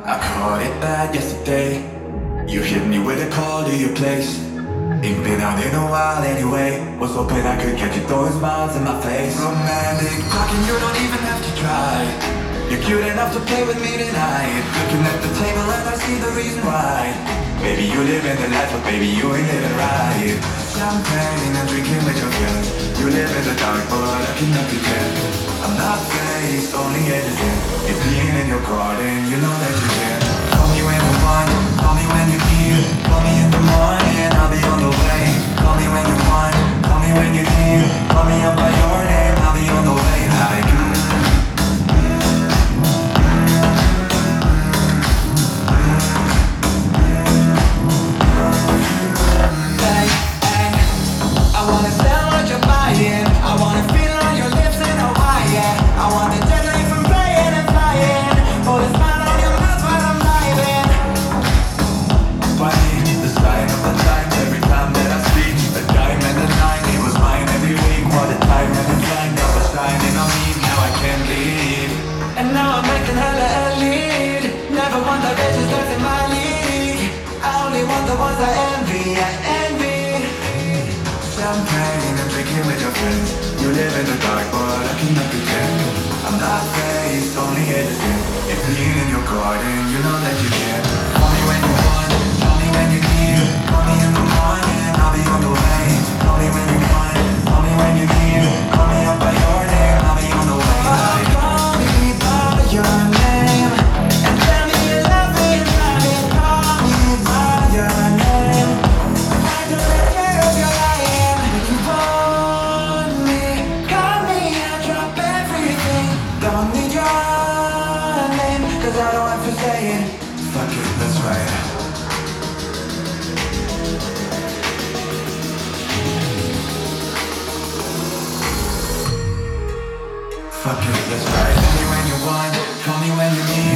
I caught it bad yesterday. You hit me with a call to your place. Ain't been out in a while anyway. Was hoping I could get you throwing smiles in my face. Romantic talking, you don't even have to try. You're cute enough to play with me tonight. Looking at the table and I see the reason why. Baby, you live in the life, but baby, you ain't living right. Champagne and drinking with your friends. You live in the dark, but I cannot pretend. I'm not faced, only innocent. If being in your garden, you know that you can. Call me when you want, call me when you need. Call me in the morning, I'll be on the way. Call me when you want, call me when you need. Call me up by your name, I'll be on the way. Like I wanna sell what you're buying. I wanna feel on your lips in Hawaii. I want the jet lag from playing and flying. Hold a smile on your mouth while I'm driving. Funny, the sign of the times every time that I speak. A dime and a nine, it was mine every week. What a time and a time that was shining on me. Now I can't leave. And now I'm making hella a lead. Never want the bitches that's in my league. I only want the ones I envy, I envy. Champagne and drinking with your friends. You live in the dark, but I cannot pretend. I'm not faced, only innocent. If being in your garden, you know that you can. Call me when you want, call me when you need. Call me in the morning, I'll be on the way. Call me when you want, call me when you need. Call me up by your name, I'll be on the way. Call me by your name and tell me you love me, love me. Call me by your name. I don't care if you're lying. If you want me, call me, I'll drop everything. Don't need your name, cause I don't have to say it. Fuck it, let's ride. Fuck it, let's ride. Call me when you want, call me when you need.